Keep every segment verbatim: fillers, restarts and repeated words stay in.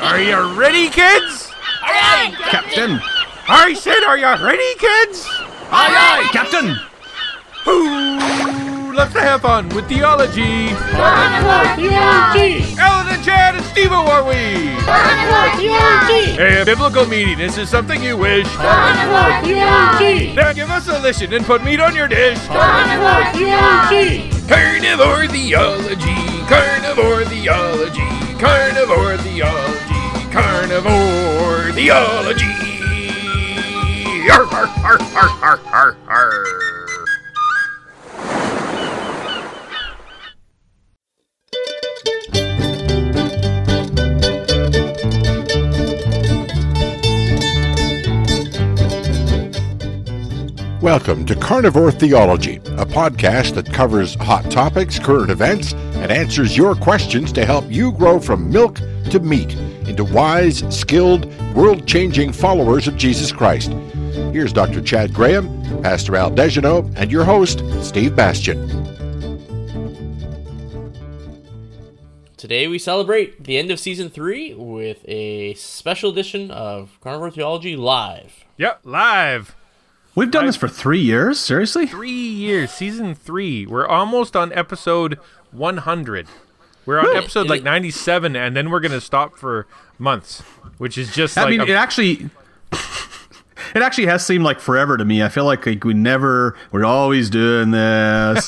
Are you ready, kids? Aye, aye, Captain! I said, are you ready, kids? Aye, aye, Captain! Who loves to have fun with theology? Carnivore Theology! Alan and Chad and Steve are we? Carnivore Theology! A biblical meeting. This is something you wish. Carnivore Theology! Now give us a listen and put meat on your dish. Carnivore Theology! Carnivore theology. Carnivore theology. Carnivore theology. Carnivore theology. Arr, arr, arr, arr, arr, arr, arr. Welcome to Carnivore Theology, a podcast that covers hot topics, current events, and answers your questions to help you grow from milk to meat into wise, skilled, world-changing followers of Jesus Christ. Here's Doctor Chad Graham, Pastor Al Dejanot, and your host, Steve Bastian. Today we celebrate the end of Season three with a special edition of Carnivore Theology Live. Yep, live. We've done this for three years? Seriously? Three years, season three. We're almost on episode one hundred. We're on episode like ninety-seven, and then we're going to stop for months, which is just I like... mean, a- it actually... It actually has seemed like forever to me. I feel like, like we never... We're always doing this.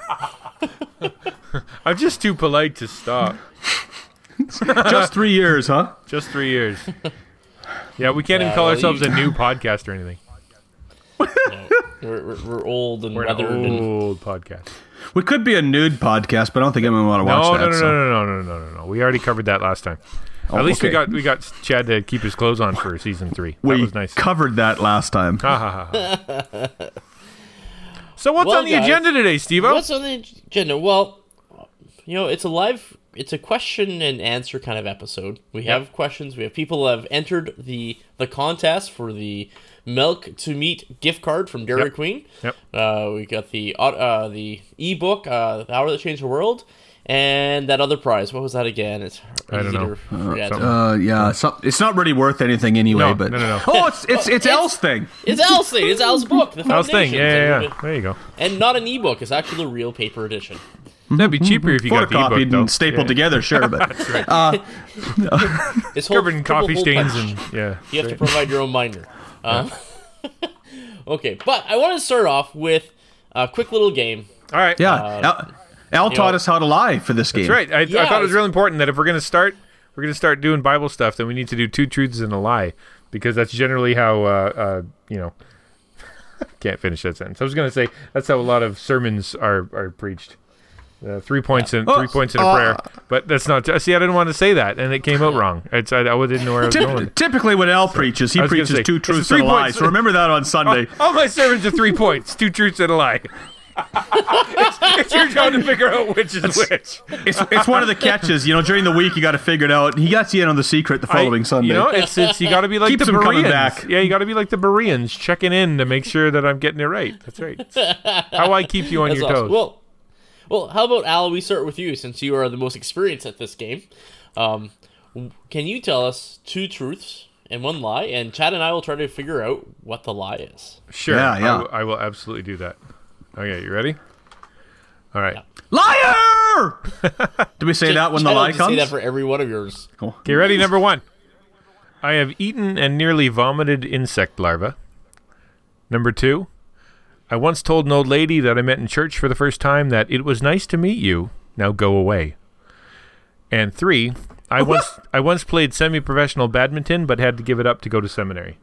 I'm just too polite to stop. Just three years, huh? Just three years. Yeah, we can't Yeah, even call well, ourselves you- a new podcast or anything. No, we're, we're, we're old and We're weathered. an And, old podcast. We could be a nude podcast, but I don't think anyone want to No, watch no, that. no, so. no, no, no, no, no, no, no. We already covered that last time. Oh, At least we okay. got we got Chad to keep his clothes on for season three. That We was nice. covered that last time. Ha, ha, ha, ha. So what's Well, on the guys, agenda today, Steve-O? What's on the agenda? Well, you know, it's a live, it's a question and answer kind of episode. We have Yep. questions. We have people who have entered the the contest for the Milk to Meat gift card from Dairy Yep. Queen. Yep. Uh, we got the au- uh, the ebook, uh, The Hour That Changed the World, and that other prize. What was that again? It's I don't easy know. to forget. something. Uh, yeah, so, it's not really worth anything anyway. No, but no, no, no. Oh, it's it's it's El's thing. It's Al's thing. It's Al's book. The How's thing? Foundations. Yeah, yeah, And- yeah. There you go. And not an ebook. It's actually the real paper edition. That'd be cheaper if you got the ebook, Photocopied though. and stapled Yeah. together, sure, but uh, It's whole- Covered in triple coffee hole stains punch. and yeah. You have to Right. provide your own binder. Um, okay, but I want to start off with a quick little game. All right. yeah, Uh, Al, Al taught know- us how to lie for this game. That's right. I, Yeah, I thought it was it's- really important that if we're going to start, we're going to start doing Bible stuff, then we need to do two truths and a lie, because that's generally how, uh, uh, you know, can't finish that sentence. I was going to say that's how a lot of sermons are are preached. Uh, three points and Oh, three points in a uh, prayer, but that's not. See, I didn't want to say that, and it came out wrong. It's, I, I didn't know where I was Typ- going. typically, when Al preaches, he I was gonna preaches say, two it's a truths and a three lie. points- So remember that on Sunday. All my sermons are three points, two truths and a lie. it's, it's your job to figure out which is which. It's it's one of the catches. You know, during the week you got to figure it out. He got you in on the secret the following I- Sunday. You know, it's, it's you got to be like Keeps the them coming Bereans. back. Yeah, you got to be like the Bereans, checking in to make sure that I'm getting it right. That's right. It's how I keep you on That's your awesome. toes. Well, well, how about Al? We start with you since you are the most experienced at this game. Um, w- can you tell us two truths and one lie? And Chad and I will try to figure out what the lie is. Sure. Yeah, I yeah. will- I will absolutely do that. Okay, you ready? All right. Yeah. Liar! Do we say that when the Chad will lie just say comes? that for every one of yours. Okay, ready? Number one. I have eaten and nearly vomited insect larvae. Number two. I once told an old lady that I met in church for the first time that it was nice to meet you. Now go away. And three. I once I once played semi-professional badminton, but had to give it up to go to seminary.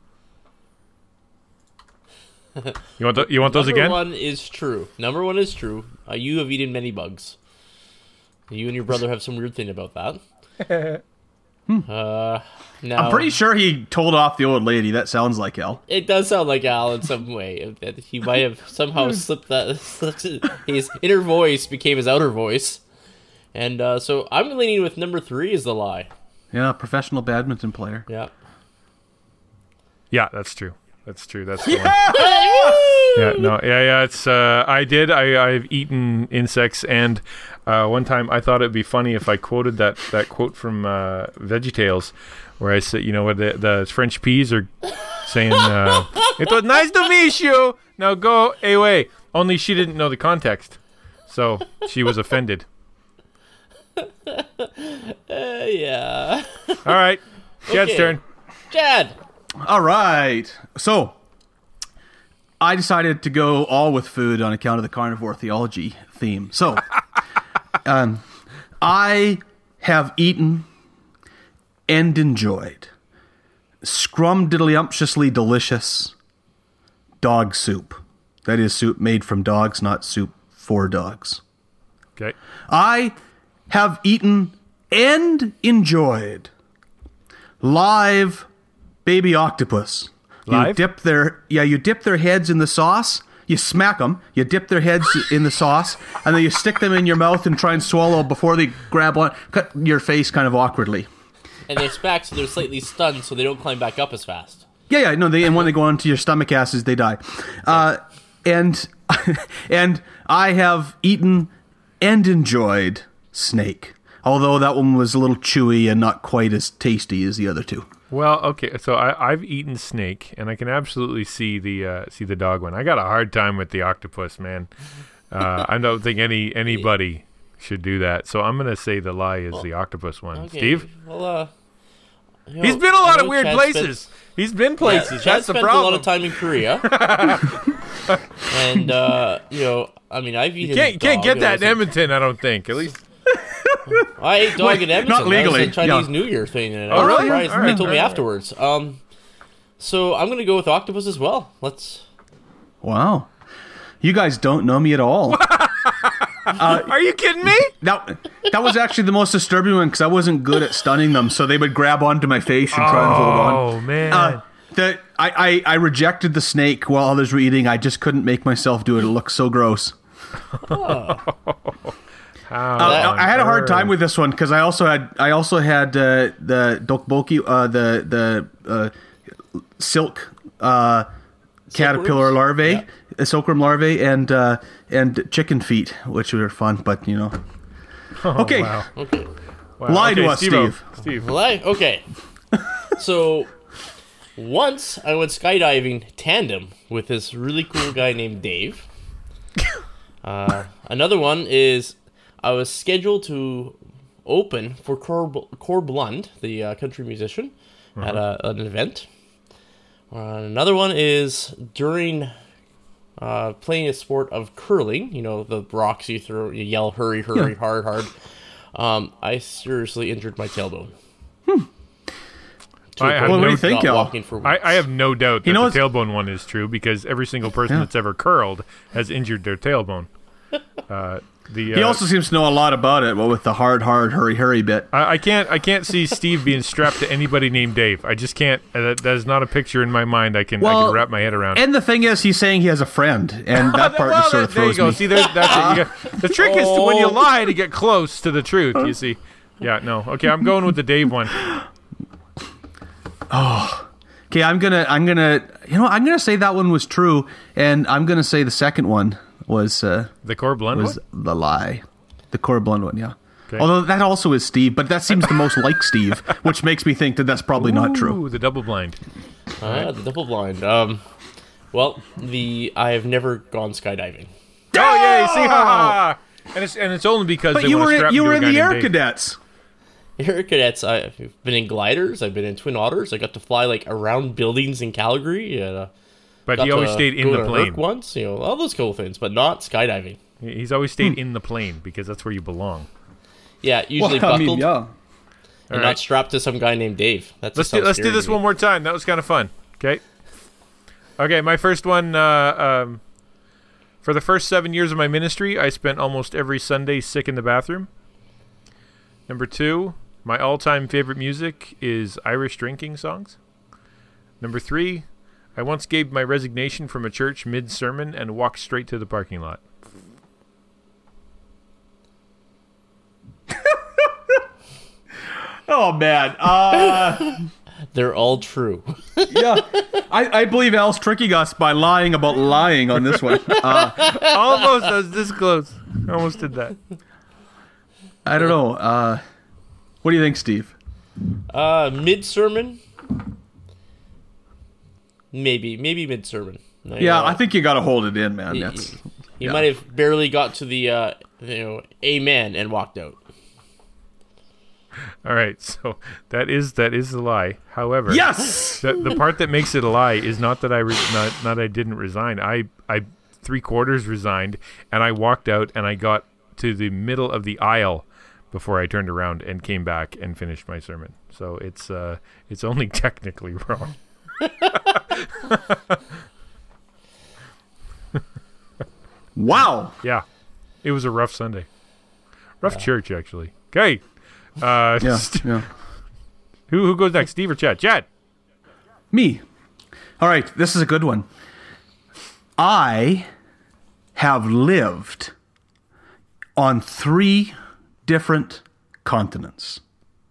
You want th- you want those Number again? one is true. Number one is true. Uh, you have eaten many bugs. You and your brother have some weird thing about that. uh, now, I'm pretty sure he told off the old lady. That sounds like Al. It does sound like Al in some way. That he might have somehow slipped that. Slipped it- his inner voice became his outer voice, and uh, so I'm leaning with number three is the lie. Yeah, professional badminton player. Yeah. Yeah, that's true. That's true. That's the one. Yeah, no, yeah, yeah. It's uh, I did. I I've eaten insects, and uh, one time I thought it'd be funny if I quoted that, that quote from uh, VeggieTales, where I said, you know, where the the French peas are saying, uh, "It was nice to meet you. Now go away." Only she didn't know the context, so she was offended. Uh, yeah. All right, Chad's Okay. turn. Chad. All right. So I decided to go all with food on account of the carnivore theology theme. So um, I have eaten and enjoyed scrumdiddlyumptiously delicious dog soup. That is soup made from dogs, not soup for dogs. Okay. I have eaten and enjoyed live baby octopus. You Live? dip their yeah, you dip their heads in the sauce. You smack them. You dip their heads in the sauce, and then you stick them in your mouth and try and swallow before they grab on. Cut your face kind of awkwardly. And they're back, so they're slightly stunned, so they don't climb back up as fast. Yeah, yeah, no. They and when they go onto your stomach acids, they die. Uh, and and I have eaten and enjoyed snake, although that one was a little chewy and not quite as tasty as the other two. Well, okay, so I, I've eaten snake, and I can absolutely see the uh, see the dog one. I got a hard time with the octopus, man. Uh, I don't think any anybody should do that. So I'm gonna say the lie is the octopus one. Okay. Steve, Well, uh, you he's know, been a I lot of know weird Chad places. Spent, He's been places. Chad That's the spent problem. a lot of time in Korea, and uh, you know, I mean, I've eaten. you can't, you can't dog, get and that I in was- Edmonton, I don't think. At least. I ate dog Wait, in Edmonton. not legally, That was a Chinese yeah. New Year thing, and Oh, I was really? surprised. All right, They told all me right. afterwards. Um, so I'm gonna go with octopus as well. Let's. Wow, you guys don't know me at all. Are you kidding me? That that was actually the most disturbing one because I wasn't good at stunning them, so they would grab onto my face and try and hold on. Oh man. Uh, the I, I I rejected the snake while others were eating. I just couldn't make myself do it. It looked so gross. How Uh, I had a hard on time earth? with this one because I also had I also had uh, the dokboki, uh, the the uh, silk uh, caterpillar Silkworms? larvae, Yeah. uh, silkworm larvae, and uh, and chicken feet, which were fun. But you know, Oh, okay. wow. Okay. Wow. Lie to Okay, us, Steve-O. Steve. Steve. Well, I, okay. So once I went skydiving tandem with this really cool guy named Dave. Uh, another one is I was scheduled to open for Cor, Cor Blund, the uh, country musician, at a, an event. Uh, another one is during uh, playing a sport of curling. You know, the rocks you throw, you yell, hurry, hurry, Yeah. hard, hard. Um, I seriously injured my tailbone. To I a have point Well, what where do you I think, was not Al? walking for I, weeks. I have no doubt that You know the what's- tailbone one is true because every single person Yeah. that's ever curled has injured their tailbone. Uh, the He uh, also seems to know a lot about it. Well, with the hard, hard, hurry, hurry bit. I, I can't I can't see Steve being strapped to anybody named Dave. I just can't. Uh, that, that is not a picture in my mind. I can I Well, can wrap my head around. And the thing is, he's saying he has a friend, and that part well, just sort of there you throws go. me. See, there's, that's it. You got, the trick is to, when you Oh. lie to get close to the truth. You see. Yeah. No. Okay. I'm going with the Dave one. Okay, I'm gonna, I'm gonna, you know, I'm gonna say that one was true, and I'm gonna say the second one was uh, The Core Blend was one. the lie, the Cor Blund one, yeah. Okay. Although that also is Steve, but that seems the most like Steve, which makes me think that that's probably not true. Ooh, the double blind. Ah, the double blind. Um, well, the I have never gone skydiving. Oh yeah. You see. Ha, ha. And it's and it's only because But they you want were, to strap you me were to a in guy the named Air Dave. Cadets. Air Cadets. I've been in gliders. I've been in Twin Otters. I got to fly like around buildings in Calgary. And, uh, But got he always to stayed in go the to plane. Herc once. You know, all those cool things, but not skydiving. He's always stayed Hmm. in the plane because that's where you belong. Yeah, usually Well, I buckled mean, yeah. and All not right. strapped to some guy named Dave. That's Let's do, let's do this one more time. That was kind of fun. Okay. Okay, my first one. Uh, um, for the first seven years of my ministry, I spent almost every Sunday sick in the bathroom. Number two, my all-time favorite music is Irish drinking songs. Number three, I once gave my resignation from a church mid-sermon and walked straight to the parking lot. Oh man. Uh, They're all true. Yeah, I, I believe Al's tricking us by lying about lying on this one. Uh, Almost. I was this close. Almost did that. I don't know. Uh, what do you think, Steve? Uh, mid sermon, maybe, maybe mid sermon. Yeah, I think you got to hold it in, man. He, That's he, he yeah. might have barely got to the uh, you know, amen and walked out. All right, so that is that is the lie. However, yes. the, the part that makes it a lie is not that I re- not not I didn't resign. I I three quarters resigned, and I walked out, and I got to the middle of the aisle before I turned around and came back and finished my sermon. So it's uh it's only technically wrong. Wow. Yeah, it was a rough Sunday, rough yeah. church actually. Okay, uh, yeah, yeah. Who who goes next, Steve or Chad? Chad. Me. All right, this is a good one. I have lived on three different continents.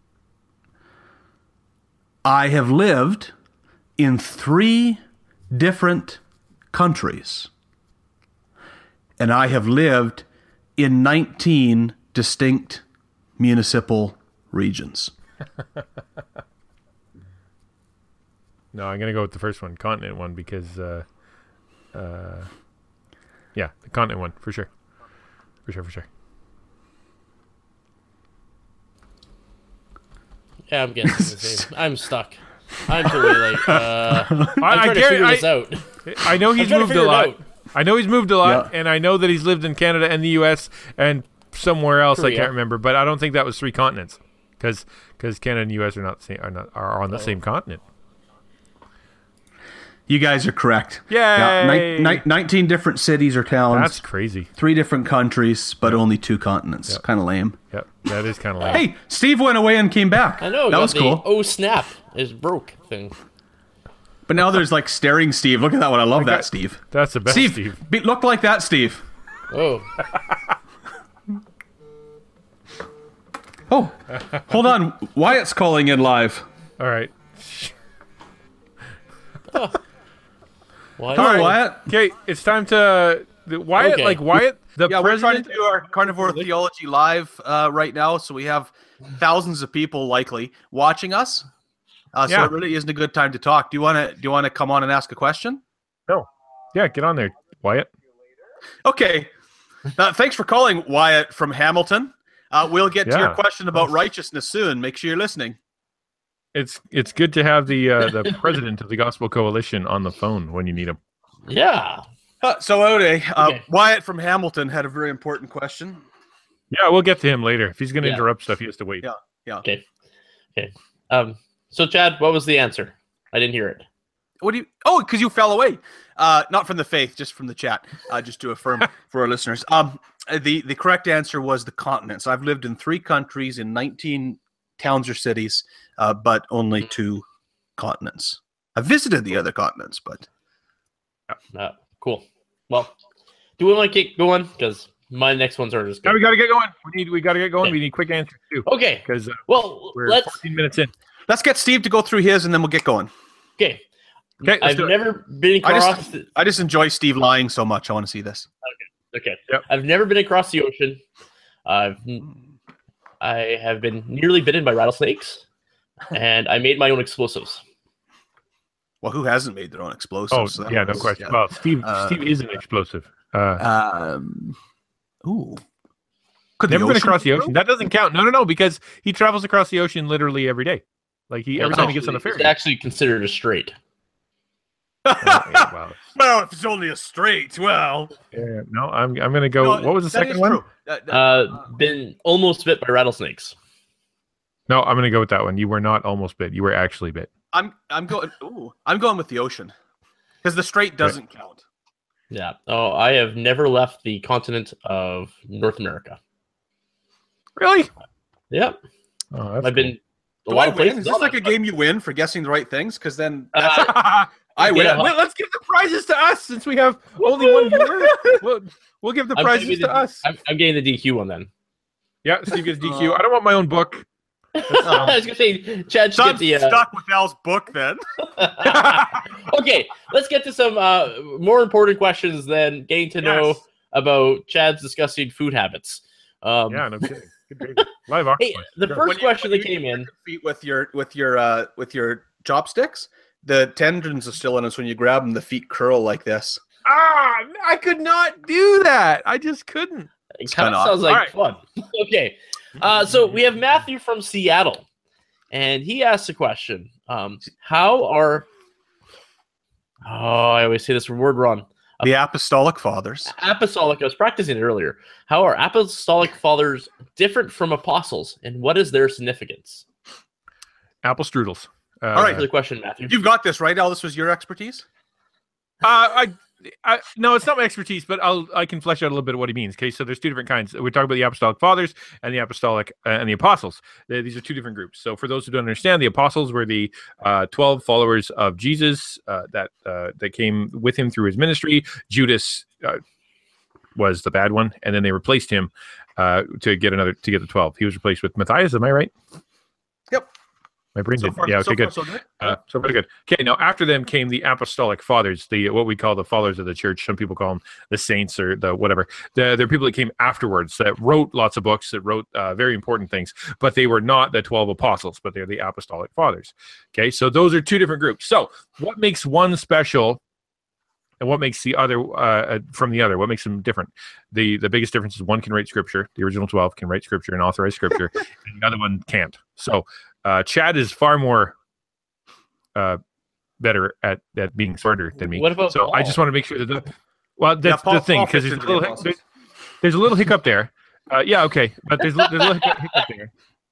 I have lived in three different countries. And I have lived in nineteen distinct municipal regions. No, I'm going to go with the first one, continent one, because, uh, uh, yeah, the continent one, for sure. For sure, for sure. Yeah, I'm getting the same. I'm stuck. I'm totally like, uh, I'm I, trying I to figure I, this out. I know he's trying to moved a figure it lot. out. I know he's moved a lot, Yeah. and I know that he's lived in Canada and the U S and somewhere else. Korea. I can't remember, but I don't think that was three continents, because Canada and U S are not, same, are not are on the oh. same continent. You guys are correct. Yay! Yeah, ni- ni- nineteen different cities or towns. That's crazy. Three different countries, but yep. only two continents. Yep. Kind of lame. Yep, that is kind of lame. Hey, Steve went away and came back. I know. That was the, cool. Oh, snap. Is broke thing. But now there's like staring Steve. Look at that one. I love like that, that, Steve. That's the best, Steve. Steve. Be, look like that, Steve. Oh. Oh, hold on. Wyatt's calling in live. All right. oh. Wyatt. Hello, Wyatt. Okay, it's time to the Wyatt. Okay. Like Wyatt, the yeah, president. we're trying to do our Carnivore Theology live uh, right now, so we have thousands of people likely watching us. Uh, so Yeah. it really isn't a good time to talk. Do you want to? Do you want to come on and ask a question? No. Yeah, get on there, Wyatt. Okay. Uh, thanks for calling, Wyatt from Hamilton. Uh, we'll get to Yeah. your question about righteousness soon. Make sure you're listening. It's it's good to have the uh, the president of the Gospel Coalition on the phone when you need him. Yeah. Uh, so, Ode, uh, Okay. Wyatt from Hamilton had a very important question. Yeah, we'll get to him later. If he's going to Yeah. interrupt stuff, he has to wait. Yeah. Yeah. Okay. Okay. Um. So, Chad, what was the answer? I didn't hear it. What do you? Oh, because you fell away. Uh, not from the faith, just from the chat. Uh, just to affirm for our listeners. Um, the the correct answer was the continents. I've lived in three countries in nineteen towns or cities, uh, but only two continents. I visited the other continents, but Uh, cool. Well, do we want to get going? Because my next ones are just Now good. we got to get going. We need we got to get going. Okay. We need quick answers too. Okay. Because uh, Well, we're let's. fourteen minutes in. let's get Steve to go through his, and then we'll get going. Okay. Okay, let's I've do it. never been I across. just, the- I just enjoy Steve lying so much. I want to see this. Okay. Yep. I've never been across the ocean. I've I have been nearly bitten by rattlesnakes, and I made my own explosives. Well, who hasn't made their own explosives? Oh So that yeah, no was- question. yeah. Well, Steve Uh, Steve is an explosive. Uh, Um, ooh. Could the never been ocean across the be ocean. That doesn't count. No, no, no, because he travels across the ocean literally every day. Like he every It's time he gets on the actually- ferry. It's actually considered a strait. Uh, yeah, wow. Well, if it's only a straight, well. Yeah, no, I'm I'm gonna go. No, what was the that second is one? true. Uh, uh, Uh, been almost bit by rattlesnakes. No, I'm gonna go with that one. You were not almost bit. You were actually bit. I'm I'm going. Ooh, I'm going with the ocean because the straight doesn't count. Yeah. Oh, I have never left the continent of North America. Really? Yep. Oh, that's I've been a Do lot I of win? places. Is this like a game you win for guessing the right things? Because then that's Uh, it. I win. yeah. Well, let's give the prizes to us since we have only one viewer. We'll, we'll give the I'm prizes getting to the- us. I'm, I'm getting the D Q one then. Yeah, Steve gets D Q. I don't want my own book. I was gonna say, Chad should So get I'm the. Uh... stuck with Al's book then. Okay, let's get to some uh, more important questions than getting to know Yes. about Chad's disgusting food habits. Um, Yeah, no kidding. Good gravy. Live octopus. Hey, the Sure. first When you- question when that you came in. eat your feet with your with your uh, with your chopsticks, the tendons are still in us. When you grab them, the feet curl like this. Ah, I could not do that. I just couldn't. It kind kinda of sounds like All fun. Okay, uh, so we have Matthew from Seattle, and he asked a question: um, How are oh, I always say this word wrong. The Apostolic Fathers. Apostolic. I was practicing it earlier. How are apostolic fathers different from apostles, and what is their significance? Apple strudels. Uh, All right. For the question, Matthew. You've got this, right, Al? This was your expertise? Uh, I, I, no, it's not my expertise, but I'll I can flesh out a little bit of what he means. Okay, so there's two different kinds. We're talking about the apostolic fathers and the apostolic uh, and the apostles. Uh, these are two different groups. So for those who don't understand, the apostles were the uh, twelve followers of Jesus uh, that uh, that came with him through his ministry. Judas uh, was the bad one, and then they replaced him uh, to get another to get the twelve. He was replaced with Matthias. Am I right? Yep. My brain So did. far, Yeah. so Okay. far, Good. so good. Uh, so very good. Okay, now after them came the apostolic fathers, the what we call the fathers of the church. Some people call them the saints or the whatever. The, they're people that came afterwards that wrote lots of books, that wrote uh, very important things, but they were not the twelve apostles, but they're the apostolic fathers. Okay, so those are two different groups. So what makes one special and what makes the other uh, from the other? What makes them different? The the biggest difference is one can write scripture. The original twelve can write scripture and authorize scripture, and the other one can't. So uh, Chad is far more uh, better at, at being smarter than me. What about so I Paul? just want to make sure that the well that's Paul- the thing Paul because fits there's, into a the little- apostles. there's, there's a little hiccup there. Uh, yeah, okay, but there's, there's a little hiccup, hiccup there.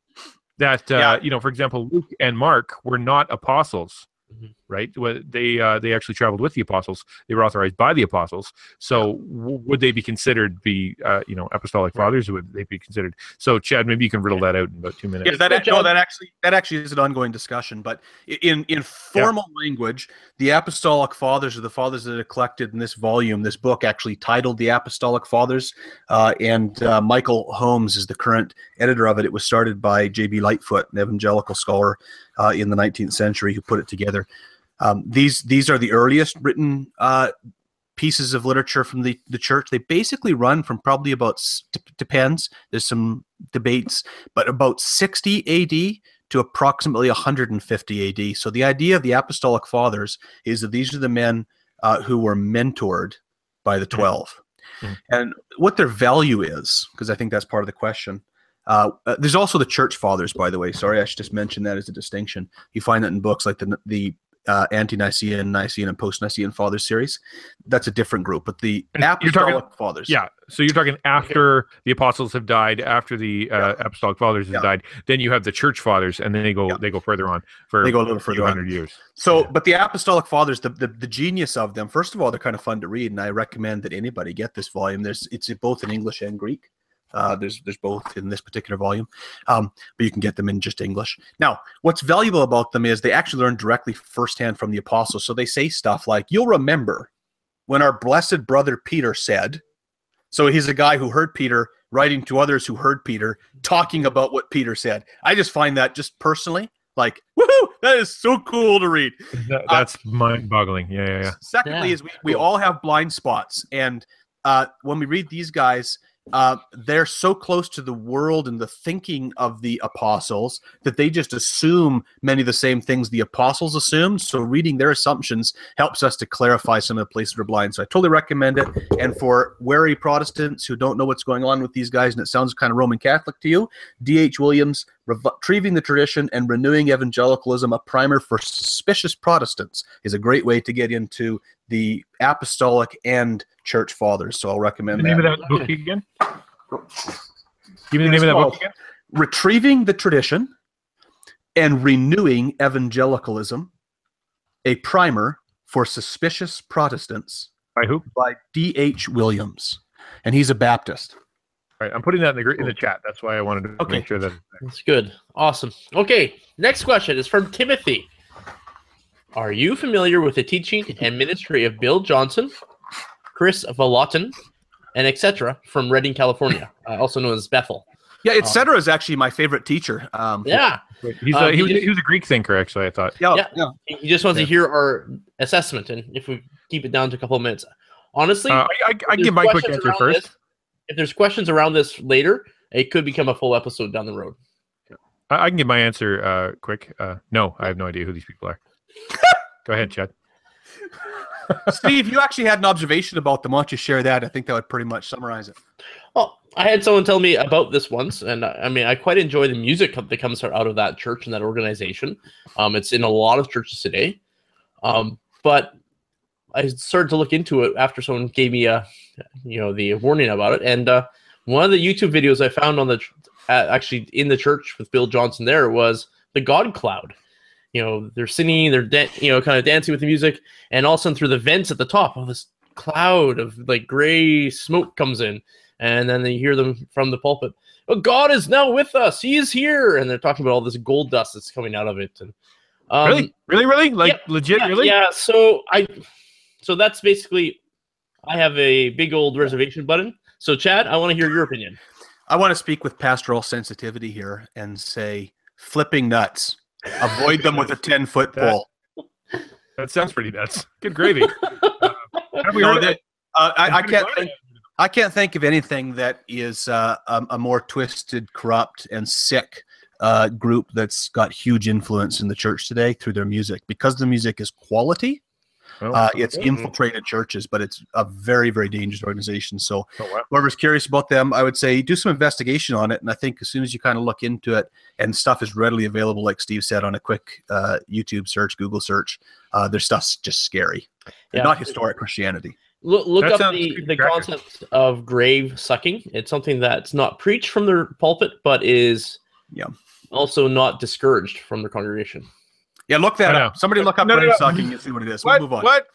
That uh, Yeah. you know, for example, Luke and Mark were not apostles, Mhm. right? Well, they uh, they actually traveled with the apostles. They were authorized by the apostles. So w- would they be considered be uh, you know apostolic fathers? Or would they be considered? So Chad, maybe you can riddle that out in about two minutes. Yeah, that Good no, job. that actually that actually is an ongoing discussion. But i- in in formal language, the Apostolic Fathers are the fathers that are collected in this volume, this book actually titled the Apostolic Fathers, uh, and uh, Michael Holmes is the current editor of it. It was started by J B Lightfoot, an evangelical scholar uh, in the nineteenth century, who put it together. Um, these these are the earliest written uh, pieces of literature from the, the church. They basically run from probably about, s- d- depends, there's some debates, but about sixty A D to approximately one hundred fifty A D. So the idea of the Apostolic Fathers is that these are the men uh, who were mentored by the twelve. Mhm. And what their value is, because I think that's part of the question. Uh, uh, there's also the Church Fathers, by the way. Sorry, I should just mention that as a distinction. You find that in books like the the uh, Ante-Nicene, Nicene, and Post-Nicene Fathers series. That's a different group, but the And you're talking- Apostolic Fathers. Yeah, so you're talking after the apostles have died, after the uh, Yeah. apostolic fathers have Yeah. died, then you have the church fathers, and then they go Yeah. they go further on for They go a little a further few on. hundred years. So, Yeah. but the Apostolic Fathers, the, the the genius of them. First of all, they're kind of fun to read, and I recommend that anybody get this volume. There's it's both in English and Greek. Uh, there's there's both in this particular volume, um, but you can get them in just English. Now, what's valuable about them is they actually learn directly firsthand from the apostles. So they say stuff like, "You'll remember when our blessed brother Peter said." So he's a guy who heard Peter writing to others who heard Peter talking about what Peter said. I just find that just personally, like, woohoo, that is so cool to read. That, that's mind-boggling. Yeah, yeah, yeah. Secondly, Yeah, is we, we all have blind spots, and uh, when we read these guys, uh, they're so close to the world and the thinking of the apostles that they just assume many of the same things the apostles assumed. So reading their assumptions helps us to clarify some of the places we're blind. So I totally recommend it. And for wary Protestants who don't know what's going on with these guys, and it sounds kind of Roman Catholic to you, D H Williams, Retrieving the Tradition and Renewing Evangelicalism, a primer for suspicious Protestants, is a great way to get into the apostolic and church fathers. So I'll recommend The that. name of that book again? Give me the name It's of that called book again. Retrieving the Tradition and Renewing Evangelicalism, a primer for suspicious Protestants, By who? by D H Williams. And he's a Baptist. All right, I'm putting that in the gr- in the chat. That's why I wanted to Okay. make sure that. That's good. Awesome. Okay, next question is from Timothy. Are you familiar with the teaching and ministry of Bill Johnson, Chris Vallotton, and et cetera from Redding, California, uh, also known as Bethel? Yeah, et cetera is actually my favorite teacher. Um, Yeah. He's Um, a, he, he was, just- he was a Greek thinker, actually, I thought. yeah, Yeah. yeah. He he just wants to hear our assessment, and if we keep it down to a couple of minutes. Honestly, Uh, I, I, I if can there's give my quick questions answer around first. this- if there's questions around this later, it could become a full episode down the road. I, I can give my answer uh, quick. Uh, no, I have no idea who these people are. Go ahead, Chad. Steve, you actually had an observation about them. Why don't you share that? I think that would pretty much summarize it. Well, I had someone tell me about this once, and uh, I mean, I quite enjoy the music that comes out of that church and that organization. Um, it's in a lot of churches today, um, but I started to look into it after someone gave me a, you know, the warning about it. And uh, one of the YouTube videos I found on the uh, actually in the church with Bill Johnson there was the God Cloud. You know, they're singing, they're da- you know, kind of dancing with the music, and all of a sudden through the vents at the top, all this cloud of like gray smoke comes in, and then they hear them from the pulpit. Oh, God is now with us; He is here, and they're talking about all this gold dust that's coming out of it. And um, Really? Really, really? Like, yeah, legit, yeah, really? Yeah. So I, so that's basically, I have a big old reservation button. So Chad, I want to hear your opinion. I want to speak with pastoral sensitivity here and say, flipping nuts. Avoid them with a ten-foot pole. That sounds pretty nuts. Good gravy. Uh, have we No, heard of that- it? uh, I, I I'm can't kinda think. I can't think of anything that is uh, a, a more twisted, corrupt, and sick uh, group that's got huge influence in the church today through their music. Because the music is quality, Oh, uh, it's okay. infiltrated churches, but it's a very, very dangerous organization. So Oh, wow. whoever's curious about them, I would say do some investigation on it. And I think as soon as you kind of look into it and stuff is readily available, like Steve said, on a quick uh, YouTube search, Google search, uh, their stuff's just scary. Yeah. Not historic Christianity. Look, look That up sounds the, creepy the cracker. concept of grave sucking. It's something that's not preached from their pulpit, but is Yeah. also not discouraged from their congregation. Yeah, look that I know. up. Somebody look up No, no, grave no. sucking and see what it is. What? We'll move on. What?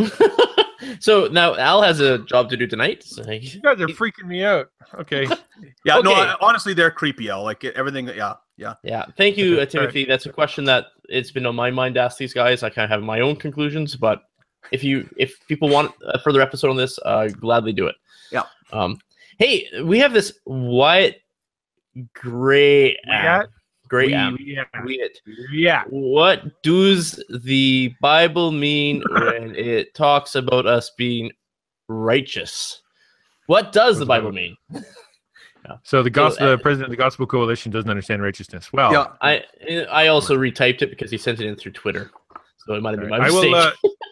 What? So now Al has a job to do tonight. So he- You guys are freaking me out. Okay. Yeah, no, Okay. I, honestly, they're creepy, Al. Like everything. Yeah, yeah. yeah, thank you, Okay, uh, Timothy. That's a question that it's been on my mind to ask these guys. I kind of have my own conclusions, but if you if people want a further episode on this, uh, gladly do it. Yeah. Um. Hey, we have this Wyatt Gray Yeah. app. Gray We- app. yeah. Wyatt. Yeah. What does the Bible mean when it talks about us being righteous? What does the Bible mean? So the gospel, uh, the president of the Gospel Coalition doesn't understand righteousness. Well, Yeah. I I also retyped it because he sent it in through Twitter, so it might have been my I mistake. will. Uh,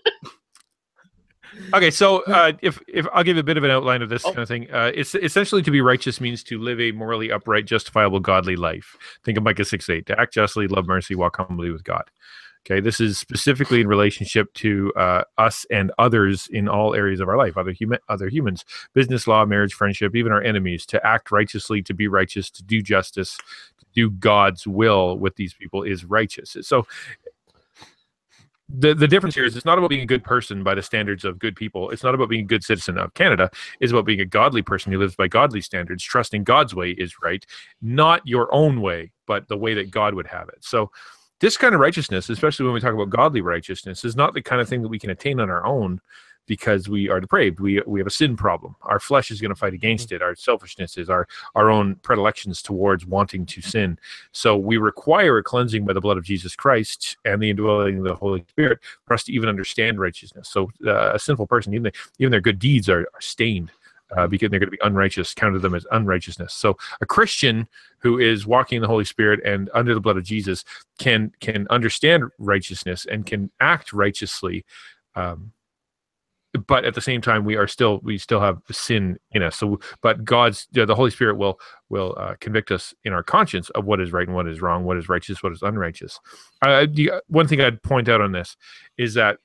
okay, so uh, if if I'll give a bit of an outline of this Oh. kind of thing, uh, it's essentially to be righteous means to live a morally upright, justifiable, godly life. Think of Micah six eight: to act justly, love mercy, walk humbly with God. Okay, this is specifically in relationship to uh, us and others in all areas of our life, other human, other humans, business, law, marriage, friendship, even our enemies. To act righteously, to be righteous, to do justice, to do God's will with these people is righteous. So the the difference here is it's not about being a good person by the standards of good people. It's not about being a good citizen of Canada. It's about being a godly person who lives by godly standards, trusting God's way is right, not your own way, but the way that God would have it. So this kind of righteousness, especially when we talk about godly righteousness, is not the kind of thing that we can attain on our own because we are depraved. We we have a sin problem. Our flesh is going to fight against it. Our selfishness is our, our own predilections towards wanting to sin. So we require a cleansing by the blood of Jesus Christ and the indwelling of the Holy Spirit for us to even understand righteousness. So uh, a sinful person, even, the, even their good deeds are, are stained. Uh, because they're going to be unrighteous, counted them as unrighteousness. So a Christian who is walking in the Holy Spirit and under the blood of Jesus can can understand righteousness and can act righteously, um, but at the same time we are still we still have sin in us. So, but God's you know, the Holy Spirit will will uh, convict us in our conscience of what is right and what is wrong, what is righteous, what is unrighteous. Uh, the, one thing I'd point out on this is that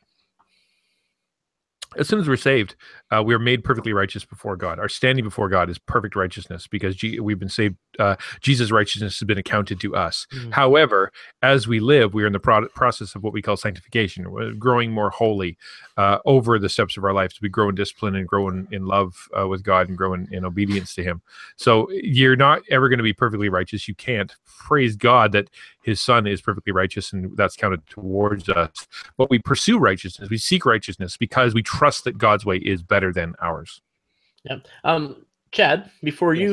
as soon as we're saved, uh, we are made perfectly righteous before God. Our standing before God is perfect righteousness because G- we've been saved. Uh, Jesus' righteousness has been accounted to us. Mhm. However, as we live, we are in the pro- process of what we call sanctification. We're growing more holy uh, over the steps of our life. So we grow in discipline and grow in, in love uh, with God and grow in, in obedience to Him. So you're not ever going to be perfectly righteous. You can't. Praise God that His Son is perfectly righteous and that's counted towards us. But we pursue righteousness. We seek righteousness because we trust that God's way is better than ours. Yeah. Um, Chad, before you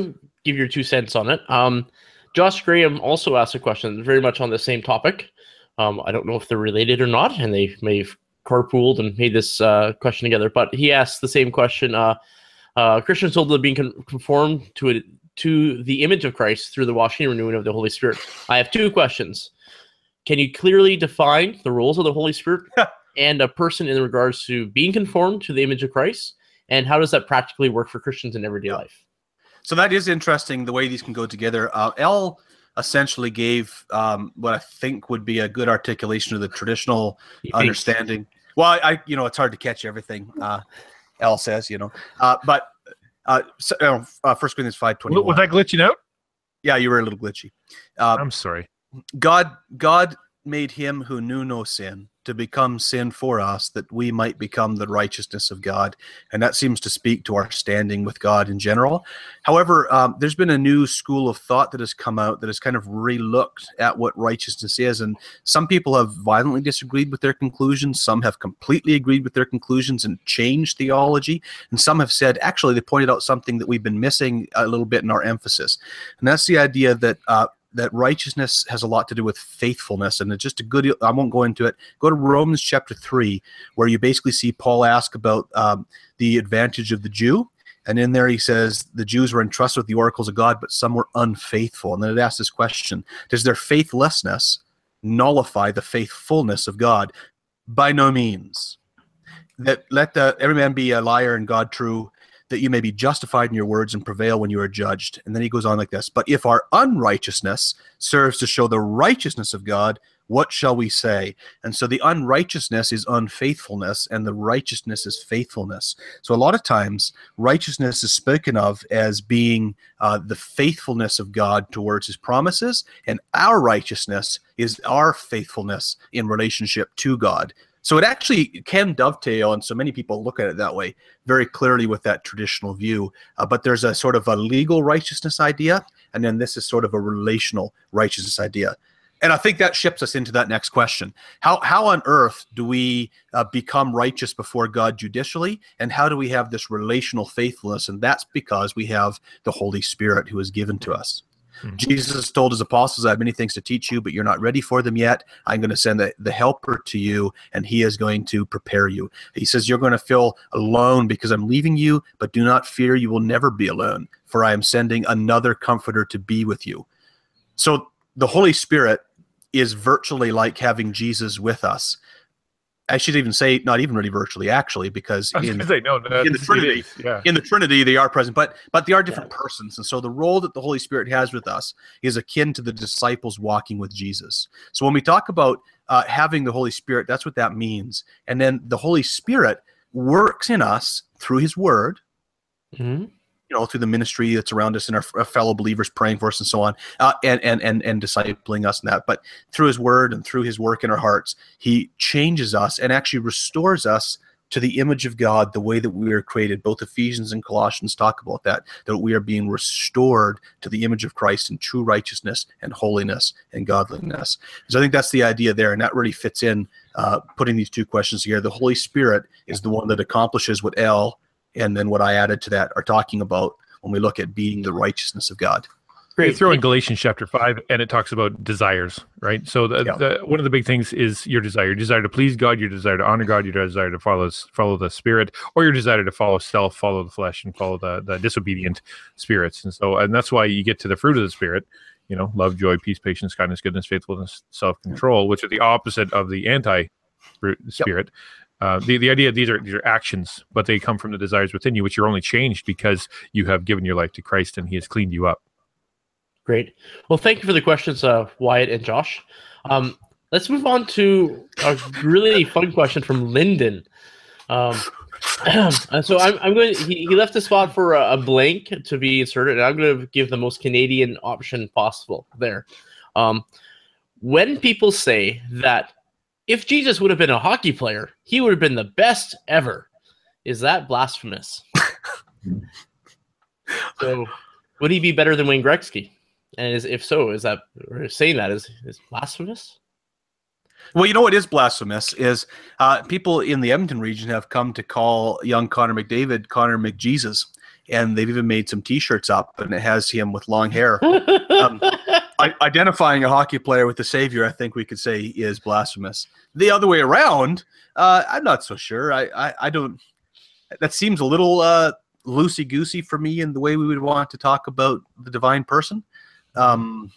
give your two cents on it. Um, Josh Graham also asked a question very much on the same topic. Um, I don't know if they're related or not, and they may have carpooled and made this uh, question together. But he asked the same question. Uh, uh, Christians hold to being conformed to it, to the image of Christ through the washing and renewing of the Holy Spirit. I have two questions. Can you clearly define the roles of the Holy Spirit and a person in regards to being conformed to the image of Christ? And how does that practically work for Christians in everyday life? So that is interesting, the way these can go together. Uh, L essentially gave um, what I think would be a good articulation of the traditional understanding. Well, I, you know, it's hard to catch everything uh, L says, you know. Uh, but uh, so, uh, First Corinthians five twenty-one. Was I glitching out? Yeah, you were a little glitchy. Uh, I'm sorry. God, God made him who knew no sin to become sin for us, that we might become the righteousness of God. And that seems to speak to our standing with God in general. However, um, there's been a new school of thought that has come out that has kind of relooked at what righteousness is. And some people have violently disagreed with their conclusions. Some have completely agreed with their conclusions and changed theology. And some have said, actually, they pointed out something that we've been missing a little bit in our emphasis. And that's the idea that uh, that righteousness has a lot to do with faithfulness. And it's just a good, I won't go into it. Go to Romans chapter three, where you basically see Paul ask about um, the advantage of the Jew. And in there he says, the Jews were entrusted with the oracles of God, but some were unfaithful. And then it asks this question, does their faithlessness nullify the faithfulness of God? By no means. That let the, every man be a liar and God true, that you may be justified in your words and prevail when you are judged. And then he goes on like this, but if our unrighteousness serves to show the righteousness of God, what shall we say? And so the unrighteousness is unfaithfulness, and the righteousness is faithfulness. So a lot of times, righteousness is spoken of as being uh, the faithfulness of God towards his promises, and our righteousness is our faithfulness in relationship to God. So it actually can dovetail, and so many people look at it that way, very clearly with that traditional view. Uh, but there's a sort of a legal righteousness idea, and then this is sort of a relational righteousness idea. And I think that ships us into that next question. How how on earth do we uh, become righteous before God judicially, and how do we have this relational faithfulness? And that's because we have the Holy Spirit who is given to us. Mm-hmm. Jesus told his apostles, I have many things to teach you, but you're not ready for them yet. I'm going to send the, the helper to you, and he is going to prepare you. He says, you're going to feel alone because I'm leaving you, but do not fear, you will never be alone, for I am sending another comforter to be with you. So the Holy Spirit is virtually like having Jesus with us. I should even say, not even really virtually, actually, because in, say, no, no, in the Trinity, yeah. in the Trinity, they are present, but but they are different yeah. persons. And so the role that the Holy Spirit has with us is akin to the disciples walking with Jesus. So when we talk about uh, having the Holy Spirit, that's what that means. And then the Holy Spirit works in us through his word, mm-hmm. you know, through the ministry that's around us and our, our fellow believers praying for us and so on, uh, and, and, and, and discipling us in that. But through his word and through his work in our hearts, he changes us and actually restores us to the image of God, the way that we were created. Both Ephesians and Colossians talk about that, that we are being restored to the image of Christ in true righteousness and holiness and godliness. So I think that's the idea there, and that really fits in uh, putting these two questions together. The Holy Spirit is the one that accomplishes what L and then what I added to that are talking about when we look at being the righteousness of God. Great. You throw in Galatians chapter five, and it talks about desires, right? So the, yeah. the, one of the big things is your desire. Your desire to please God, your desire to honor God, your desire to follow follow the Spirit, or your desire to follow self, follow the flesh, and follow the, the disobedient spirits. And so, and that's why you get to the fruit of the Spirit, you know, love, joy, peace, patience, kindness, goodness, faithfulness, self-control, which are the opposite of the anti-fruit spirit. Yep. Uh, the, the idea these are these are actions, but they come from the desires within you, which you're only changed because you have given your life to Christ and he has cleaned you up. Great. Well, thank you for the questions, uh, Wyatt and Josh. Um, let's move on to a really fun question from Lyndon. Um, so I'm, I'm going. He, he left a spot for a, a blank to be inserted, and I'm going to give the most Canadian option possible there. Um, when people say that if Jesus would have been a hockey player, he would have been the best ever, is that blasphemous? So, would he be better than Wayne Gretzky? And is, if so, is that or saying that is is blasphemous? Well, you know what is blasphemous is uh, people in the Edmonton region have come to call young Connor McDavid Connor McJesus. and they've even made some T-shirts up, and it has him with long hair. Um, I, identifying a hockey player with the Savior, I think we could say, is blasphemous. The other way around, uh, I'm not so sure. I, I, I don't. That seems a little uh, loosey-goosey for me in the way we would want to talk about the divine person. Um,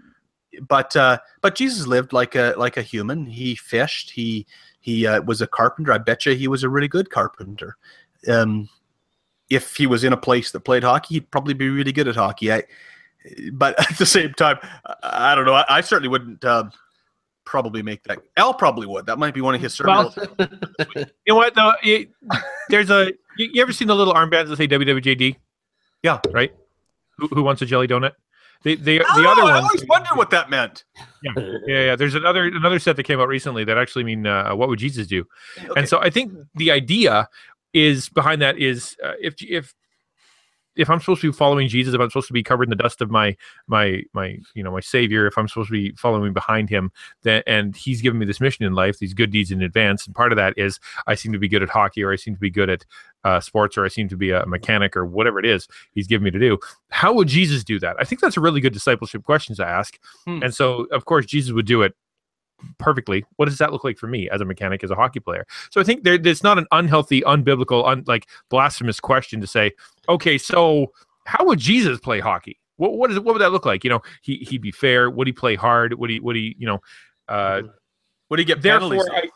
but uh, but Jesus lived like a like a human. He fished. He he uh, was a carpenter. I bet you he was a really good carpenter. Um, if he was in a place that played hockey, he'd probably be really good at hockey. I, but at the same time, I, I don't know. I, I certainly wouldn't uh, probably make that. Al probably would. That might be one of his sermons. Well, you know what? Though it, there's a. You, you ever seen the little armbands that say W W J D? Yeah. Right. Who, who wants a jelly donut? They, they, oh, the other I ones. always wondered what that meant. Yeah, yeah, yeah. There's another another set that came out recently that actually mean uh, what would Jesus do? Okay. And so I think the idea is behind that is uh, if if if I'm supposed to be following Jesus, if I'm supposed to be covered in the dust of my my my you know my Savior, if I'm supposed to be following behind him, then and he's given me this mission in life, these good deeds in advance, and part of that is I seem to be good at hockey, or I seem to be good at uh, sports, or I seem to be a mechanic, or whatever it is he's given me to do. How would Jesus do that? I think that's a really good discipleship question to ask. Hmm. And so, of course, Jesus would do it perfectly. What does that look like for me as a mechanic, as a hockey player? So I think there, it's not an unhealthy, unbiblical, un, like blasphemous question to say, okay, so how would Jesus play hockey? What what, is it, what would that look like? You know, he he'd be fair. Would he play hard? Would he would he you know? Uh, would he get penalties? I,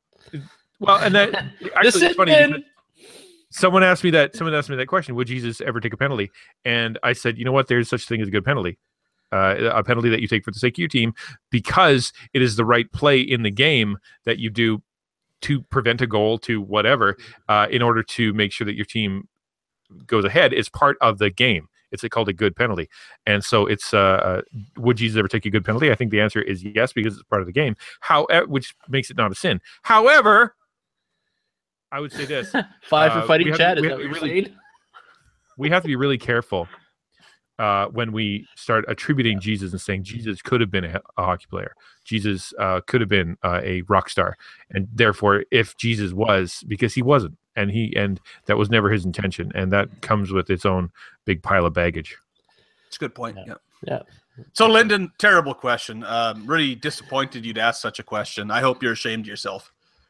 well, and that actually it's funny. Someone asked me that. Someone asked me that question. Would Jesus ever take a penalty? And I said, you know what? There's such a thing as a good penalty. Uh, a penalty that you take for the sake of your team because it is the right play in the game that you do to prevent a goal, to whatever, uh, in order to make sure that your team goes ahead. It's part of the game. It's called a good penalty. And so it's, uh, would Jesus ever take a good penalty? I think the answer is yes, because it's part of the game, How, which makes it not a sin. However, I would say this. Five for uh, fighting Chad, to, is that what you're really, saying? We have to be really careful Uh, when we start attributing Jesus and saying Jesus could have been a, a hockey player, Jesus uh, could have been uh, a rock star, and therefore, if Jesus was, because he wasn't, and he and that was never his intention, and that comes with its own big pile of baggage. That's a good point. Yeah. Yeah. yeah. So, Lyndon, terrible question. Um, really disappointed you'd ask such a question. I hope you're ashamed of yourself.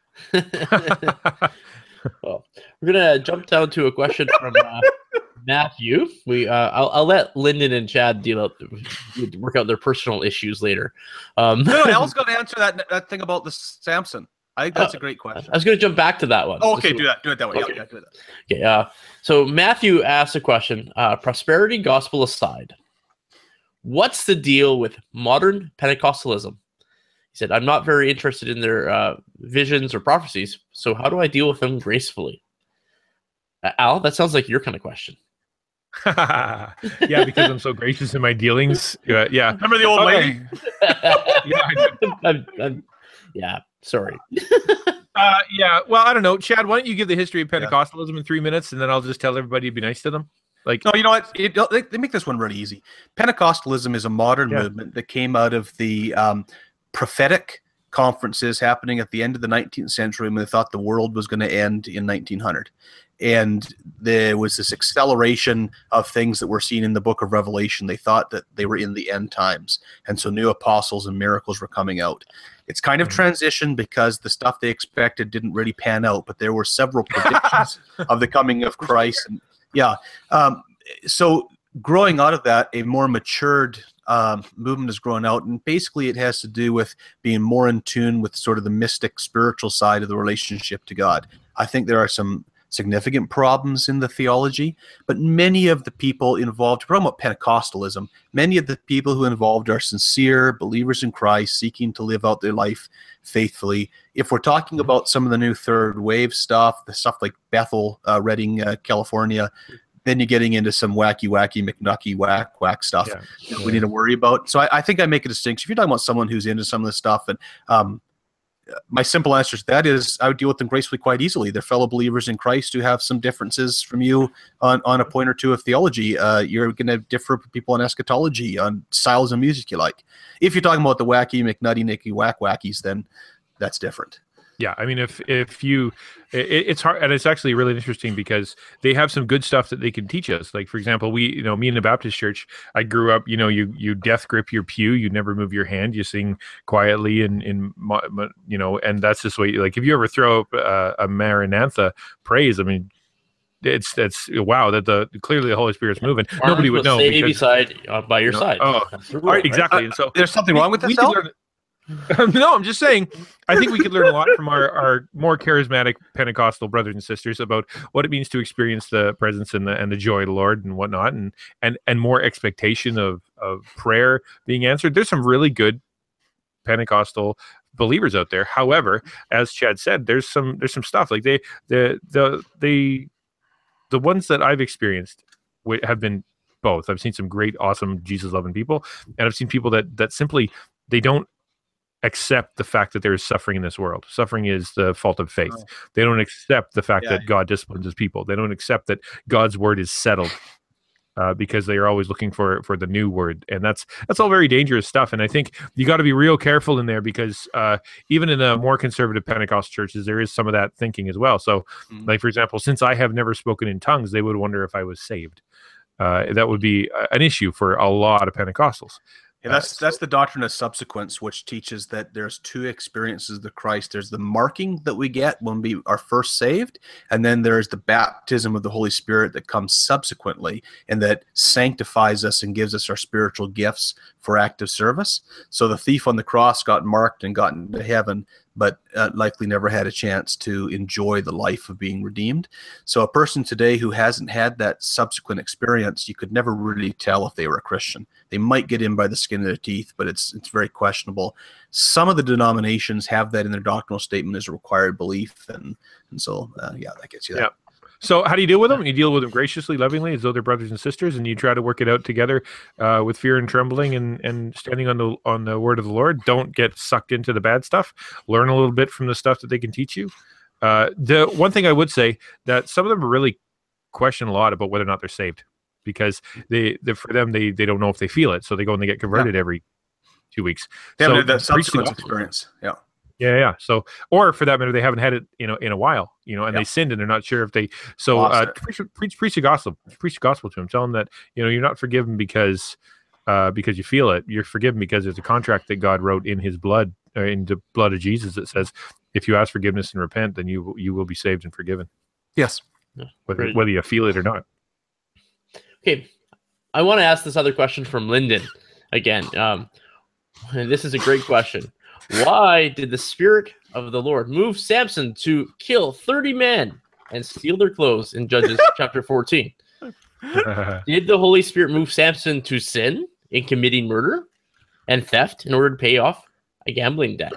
Well, we're gonna jump down to a question from uh, Matthew. We, uh, I'll, I'll let Lyndon and Chad deal out, work out their personal issues later. Um, no, no, Al's going to answer that that thing about the Samson. I think that's uh, a great question. I was going to jump back to that one. Oh, okay, do that. Do it that way. Okay. Yeah, yeah, do that. Okay. Uh, so Matthew asked a question. Uh, prosperity gospel aside, what's the deal with modern Pentecostalism? He said, "I'm not very interested in their uh, visions or prophecies. So how do I deal with them gracefully?" Uh, Al, that sounds like your kind of question. Yeah, because I'm so gracious in my dealings. Uh, yeah. Remember the old okay. lady? Yeah, I I'm, I'm, yeah, sorry. uh, yeah, well, I don't know. Chad, why don't you give the history of Pentecostalism yeah. in three minutes, and then I'll just tell everybody to be nice to them? Like, no, you know what? It, they, they make this one really easy. Pentecostalism is a modern yeah. movement that came out of the um, prophetic conferences happening at the end of the nineteenth century when they thought the world was going to end in nineteen hundred. And there was this acceleration of things that were seen in the book of Revelation. They thought that they were in the end times. And so new apostles and miracles were coming out. It's kind of transitioned because the stuff they expected didn't really pan out, but there were several predictions of the coming of Christ. And yeah. Um, so growing out of that, a more matured um, movement is growing out. And basically it has to do with being more in tune with sort of the mystic spiritual side of the relationship to God. I think there are some significant problems in the theology, but many of the people involved, we're talking about Pentecostalism, many of the people who are involved are sincere believers in Christ, seeking to live out their life faithfully. If we're talking about some of the new third wave stuff, the stuff like Bethel, uh, Redding, uh, California, then you're getting into some wacky, wacky, McNucky, whack, whack stuff yeah. that we need to worry about. So I, I think I make a distinction. If you're talking about someone who's into some of this stuff, and um, my simple answer to that is I would deal with them gracefully quite easily. They're fellow believers in Christ who have some differences from you on, on a point or two of theology. Uh, you're going to differ with people on eschatology, on styles of music you like. If you're talking about the wacky, McNutty, Nicky, whack wackies, then that's different. Yeah, I mean, if if you, it, it's hard, and it's actually really interesting because they have some good stuff that they can teach us. Like, for example, we, you know, me in the Baptist church, I grew up, you know, you you death grip your pew, you never move your hand, you sing quietly, and in, in you know, and that's just way. Like, if you ever throw up uh, a Maranatha praise, I mean, it's that's wow, that the clearly the Holy Spirit's moving. Arms Nobody would will know stay because, beside uh, by your you know, side. oh, That's the rule, right, right? exactly. And so There's something wrong with this, we could Al? learn, no, I'm just saying, I think we could learn a lot from our, our more charismatic Pentecostal brothers and sisters about what it means to experience the presence and the and the joy of the Lord and whatnot, and and and more expectation of of prayer being answered. There's some really good Pentecostal believers out there. However, as Chad said, there's some there's some stuff like they the the the the ones that I've experienced wi- have been both. I've seen some great, awesome Jesus loving people, and I've seen people that that simply they don't accept the fact that there is suffering in this world. Suffering is the fault of faith. Oh. They don't accept the fact Yeah. that God disciplines his people. They don't accept that God's word is settled uh, because they are always looking for for the new word, and that's that's all very dangerous stuff. And I think you got to be real careful in there because uh, even in the more conservative Pentecost churches, there is some of that thinking as well. So, Mhm. like for example, since I have never spoken in tongues, they would wonder if I was saved. Uh, that would be uh, an issue for a lot of Pentecostals. Yeah, that's that's the doctrine of subsequence, which teaches that there's two experiences of the Christ. There's the marking that we get when we are first saved, and then there's the baptism of the Holy Spirit that comes subsequently, and that sanctifies us and gives us our spiritual gifts for active service. So the thief on the cross got marked and got into heaven, but uh, likely never had a chance to enjoy the life of being redeemed. So a person today who hasn't had that subsequent experience, you could never really tell if they were a Christian. They might get in by the skin of their teeth, but it's it's very questionable. Some of the denominations have that in their doctrinal statement as a required belief, and and so uh, yeah, that gets you that. Yeah. So how do you deal with them? You deal with them graciously, lovingly, as though they're brothers and sisters, and you try to work it out together uh, with fear and trembling, and, and standing on the on the word of the Lord. Don't get sucked into the bad stuff. Learn a little bit from the stuff that they can teach you. Uh, the one thing I would say that some of them really question a lot about whether or not they're saved, because they, they for them they they don't know if they feel it, so they go and they get converted every two weeks. They so have that preach the subsequent gospel. experience. Yeah. Yeah, yeah. So, or for that matter, they haven't had it, you know, in a while, you know, and Yeah. they sinned and they're not sure if they. So, Lost uh, it. preach, preach, preach the gospel, preach the gospel to them. Tell them that you know you're not forgiven because, uh, because you feel it. You're forgiven because there's a contract that God wrote in His blood, uh, in the blood of Jesus, that says if you ask forgiveness and repent, then you you will be saved and forgiven, Yes. whether Great. whether you feel it or not. Okay, I want to ask this other question from Lyndon again. Um, and this is a great question. Why did the Spirit of the Lord move Samson to kill thirty men and steal their clothes in Judges chapter fourteen? Did the Holy Spirit move Samson to sin in committing murder and theft in order to pay off a gambling debt?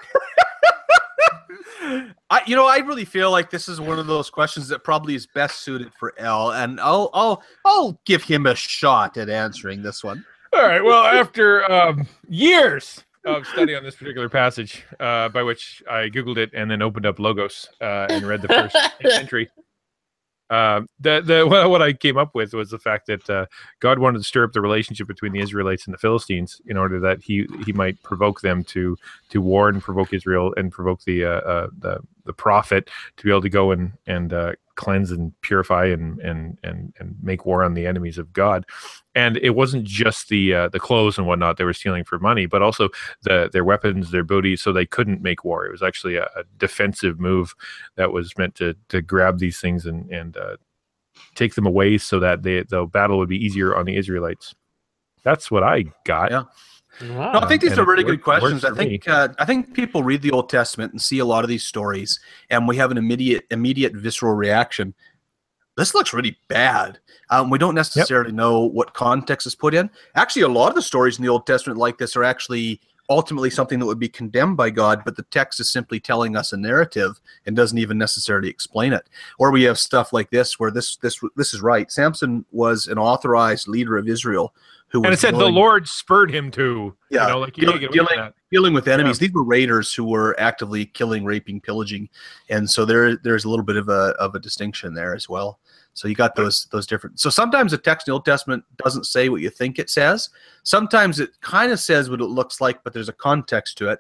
I, you know, I really feel like this is one of those questions that probably is best suited for Al, and I'll, I'll, I'll give him a shot at answering this one. All right. Well, after um, years of study on this particular passage, uh, by which I Googled it and then opened up Logos uh, and read the first entry, um, the the what, what I came up with was the fact that uh, God wanted to stir up the relationship between the Israelites and the Philistines in order that he he might provoke them to to war and provoke Israel and provoke the uh, uh, the the prophet to be able to go and and uh, cleanse and purify and and and and make war on the enemies of God. And it wasn't just the uh, the clothes and whatnot they were stealing for money, but also the their weapons, their booty, so they couldn't make war. It was actually a, a defensive move that was meant to to grab these things and and uh, take them away, so that they, the battle would be easier on the Israelites. That's what I got. Yeah. Wow. No, I think these and are it really worked- good questions. works I for me. think uh, I think people read the Old Testament and see a lot of these stories, and we have an immediate immediate visceral reaction. This looks really bad. Um, we don't necessarily know what context is put in. Actually, a lot of the stories in the Old Testament like this are actually ultimately something that would be condemned by God, but the text is simply telling us a narrative and doesn't even necessarily explain it. Or we have stuff like this where this this this is right. Samson was an authorized leader of Israel who was And it said willing- the Lord spurred him to, Yeah, you know, like you deal- can't get away dealing, from that. dealing with enemies. These were raiders who were actively killing, raping, pillaging, and so there there's a little bit of a of a distinction there as well. So you got those those different. So sometimes the text in the Old Testament doesn't say what you think it says. Sometimes it kind of says what it looks like, but there's a context to it.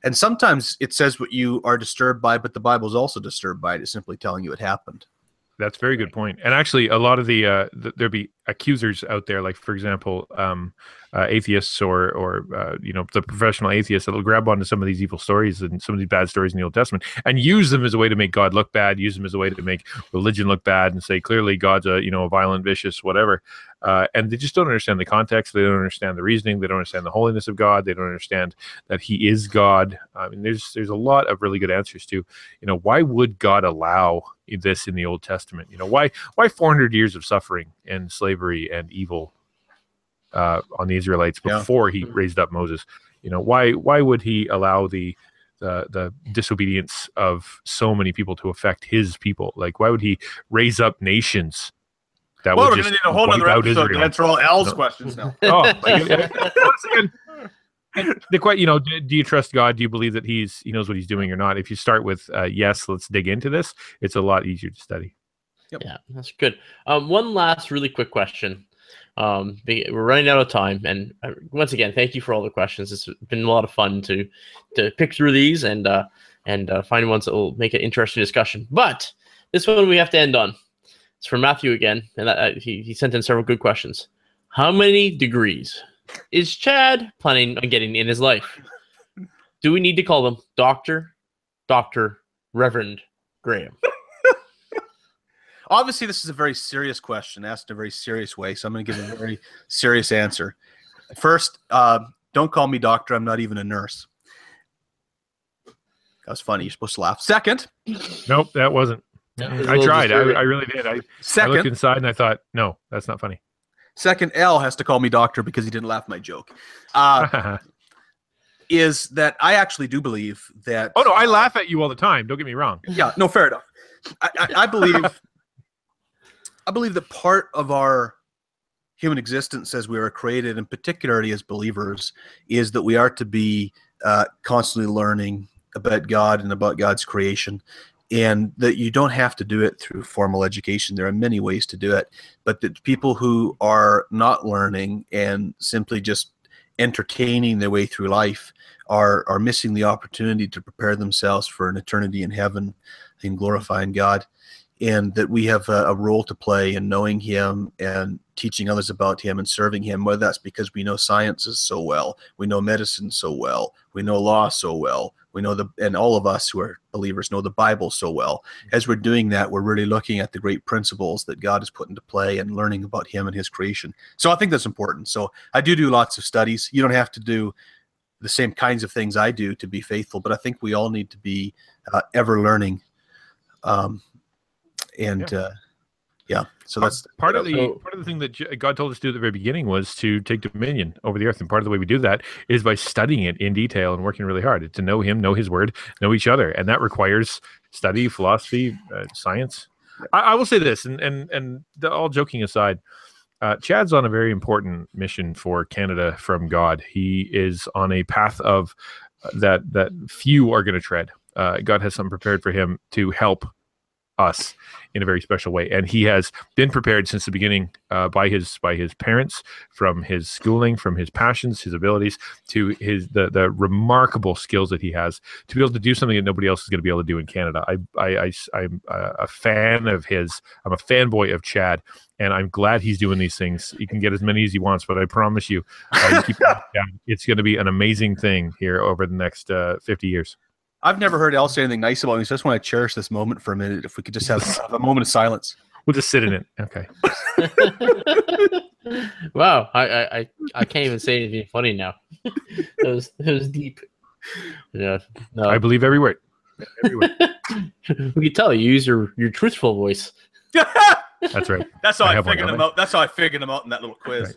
And sometimes it says what you are disturbed by, but the Bible's also disturbed by it. It's simply telling you it happened. That's a very good point. And actually, a lot of the, uh, th- there'd be accusers out there, like, for example, um, uh, atheists or, or uh, you know, the professional atheists that'll grab onto some of these evil stories and some of these bad stories in the Old Testament and use them as a way to make God look bad, use them as a way to make religion look bad and say, clearly God's a, you know, a violent, vicious, whatever. Uh, and they just don't understand the context. They don't understand the reasoning. They don't understand the holiness of God. They don't understand that he is God. I mean, there's there's a lot of really good answers to, you know, why would God allow this in the Old Testament? You know, why why four hundred years of suffering and slavery and evil uh, on the Israelites before Yeah. he raised up Moses? You know, why why would he allow the the the disobedience of so many people to affect his people? Like, why would he raise up nations that Well, would we're just going to need a whole wipe other out episode to Israel? answer all Al's No. questions now. Oh, like, once again, the que- you know, do, do you trust God? Do you believe that he's he knows what he's doing or not? If you start with uh, yes, let's dig into this, it's a lot easier to study. Yeah, that's good. Um, one last really quick question. Um, be- we're running out of time, and uh, once again, thank you for all the questions. It's been a lot of fun to to pick through these and uh, and uh, find ones that will make an interesting discussion. But this one we have to end on. It's from Matthew again, and that, uh, he he sent in several good questions. How many degrees is Chad planning on getting in his life? Do we need to call them Doctor, Doctor, Reverend Graham? Obviously, this is a very serious question asked in a very serious way, so I'm going to give a very serious answer. First, uh, don't call me doctor. I'm not even a nurse. That was funny. You're supposed to laugh. Second, Nope, that wasn't. Yeah, I it's a little tried. I, disturbing. I really did. I, I looked second, inside and I thought, no, that's not funny. second, L has to call me doctor because he didn't laugh at my joke. Uh, is that I actually do believe that. Oh no, I laugh at you all the time. Don't get me wrong. Yeah, no, fair enough. I, I, I believe, I believe that part of our human existence as we are created, and particularly as believers, is that we are to be uh, constantly learning about God and about God's creation, and that you don't have to do it through formal education. There are many ways to do it, but that people who are not learning and simply just entertaining their way through life are are missing the opportunity to prepare themselves for an eternity in heaven and glorifying God, and that we have a, a role to play in knowing him and teaching others about him and serving him, whether that's because we know sciences so well, we know medicine so well, we know law so well, we know the, and all of us who are believers know the Bible so well. As we're doing that, we're really looking at the great principles that God has put into play and learning about him and his creation. So I think that's important. So I do do lots of studies. You don't have to do the same kinds of things I do to be faithful, but I think we all need to be uh, ever learning. Um, and Yeah. uh, yeah, so that's part of the So- part of the thing that J- God told us to do at the very beginning was to take dominion over the earth, and part of the way we do that is by studying it in detail and working really hard to know Him, know His Word, know each other, and that requires study, philosophy, uh, science. I, I will say this, and and and the, all joking aside, uh, Chad's on a very important mission for Canada from God. He is on a path of uh, that that few are going to tread. Uh, God has something prepared for him to help us in a very special way, and he has been prepared since the beginning uh, by his by his parents, from his schooling, from his passions, his abilities, to his the the remarkable skills that he has to be able to do something that nobody else is going to be able to do in Canada. I I, I I'm a fan of his. I'm a fanboy of Chad, and I'm glad he's doing these things. He can get as many as he wants, but I promise you, uh, keep it down. It's going to be an amazing thing here over the next uh, fifty years. I've never heard Al say anything nice about me, so I just want to cherish this moment for a minute. If we could just have, have a moment of silence. We'll just sit in it. Okay. Wow, I, I I I can't even say anything funny now. It was it was deep. Yeah, no, I believe every word. Every word. we could tell you use your your truthful voice. That's right. That's how I I, have one, figured don't them I? out. That's how I figured them out in that little quiz.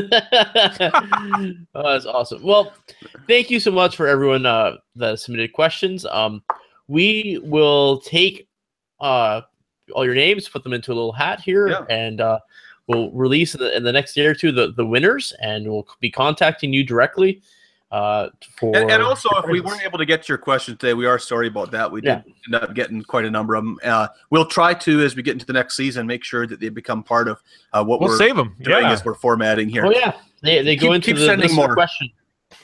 Oh, that's awesome. Well, thank you so much for everyone uh, that submitted questions. Um, we will take uh, all your names, put them into a little hat here, Yeah. and uh, we'll release in the, in the next day or two the, the winners, and we'll be contacting you directly. Uh, for And, and also, if we weren't able to get to your question today, we are sorry about that. We did Yeah. end up getting quite a number of them. Uh, we'll try to, as we get into the next season, make sure that they become part of uh, what We'll we're save them. doing Yeah. as we're formatting here. Oh yeah, they they go Keep- into keep the sending listener more. question.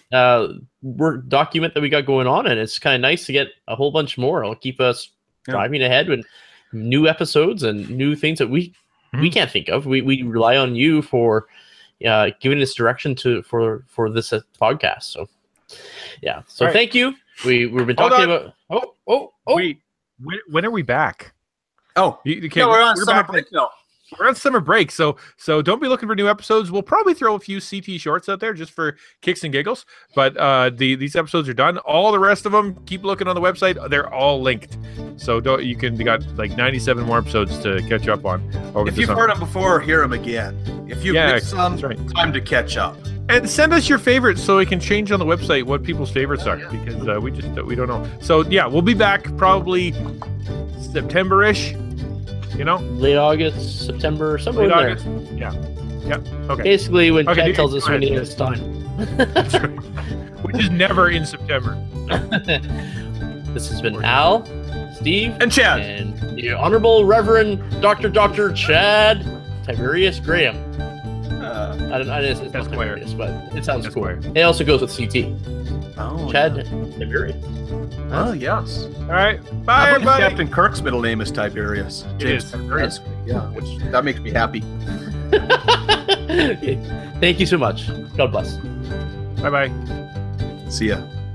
uh, work document that we got going on, and it's kind of nice to get a whole bunch more. It'll keep us Yeah. driving ahead with new episodes and new things that we Hmm. we can't think of. We we rely on you for uh, giving us direction to for for this uh, podcast. So yeah, so All right. thank you. We we've been Hold talking on. about. Oh oh oh. Wait, when, when are we back? Oh, You, you yeah, we're on summer back- break now. We're on summer break, so so don't be looking for new episodes. We'll probably throw a few C T shorts out there just for kicks and giggles. But uh, the these episodes are done. All the rest of them, keep looking on the website. They're all linked, so don't you can you got like ninety-seven more episodes to catch up on. Over If the you've summer. heard them before, hear them again. If you've Yeah, missed some, that's right. time to catch up. And send us your favorites so we can change on the website what people's favorites are because uh, we just we don't know. So yeah, we'll be back probably September-ish. You know, Late August, September, somewhere late in there. August. Yeah. Yeah. Okay. Basically, when Okay, Chad do- tells us go when ahead. it's time. That's right. Which is never in September. This has been Al, Steve, And Chad. and the Honorable Reverend Doctor Doctor Chad Tiberius Graham. Uh, I don't know. It's, it's not Esquire. Tiberius, but it sounds cool. Esquire. It also goes with C T. oh, Chad yeah. Tiberius. Oh, yes. All right. I Bye, believe everybody. Captain Kirk's middle name is Tiberius. It James is. Tiberius. Yeah, which that makes me happy. Okay. Thank you so much. God bless. Bye bye. See ya.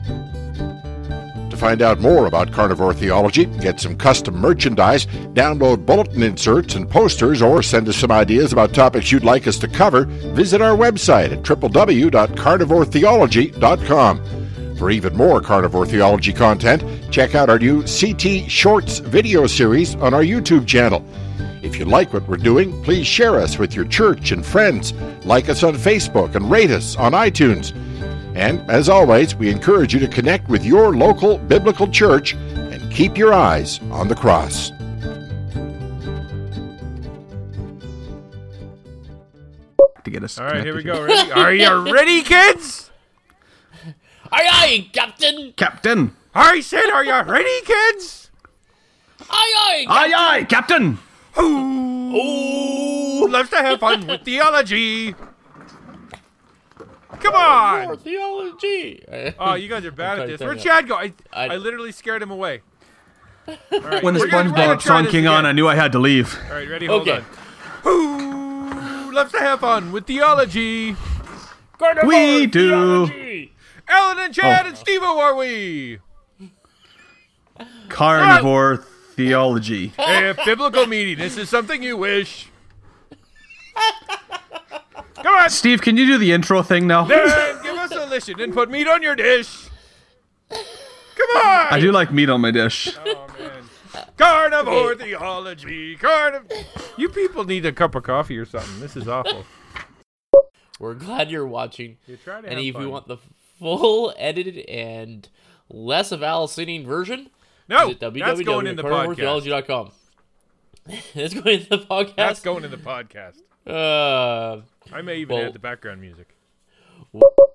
To find out more about carnivore theology, get some custom merchandise, download bulletin inserts and posters, or send us some ideas about topics you'd like us to cover, visit our website at w w w dot carnivore theology dot com. For even more carnivore theology content, check out our new C T Shorts video series on our YouTube channel. If you like what we're doing, please share us with your church and friends, like us on Facebook, and rate us on iTunes. And as always, we encourage you to connect with your local biblical church and keep your eyes on the cross. To get us. All right, here we connected. go. Ready? Are you ready, kids? Aye aye, Captain. Captain. I said, are you ready, kids? Aye aye. Aye, aye, Captain. Who loves to have fun with theology? Come on! More theology. Oh, you guys are bad at trying to this. tell Where'd you. Chad go? I, I- I literally scared him away. All right, When the we're gonna- we're gonna SpongeBob try song this came on, again. I knew I had to leave. All right, ready? Hold Okay. on. Who loves to have fun with theology? Carnivore We do. theology. Ellen and Chad Oh. and Steve, are we? Carnivore theology. If biblical meatiness is something you wish. Come on, Steve, can you do the intro thing now? then give us a listen and put meat on your dish. Come on! I do like meat on my dish. Oh, man. Carnivore theology. Carniv. You people need a cup of coffee or something. This is awful. We're glad you're watching. You try to And have if fun. you want the full edited and less of Al singing version, No, visit that's going in the podcast. theology dot com. It's going in the podcast. That's going in the podcast. Uh, I may even Well- add the background music.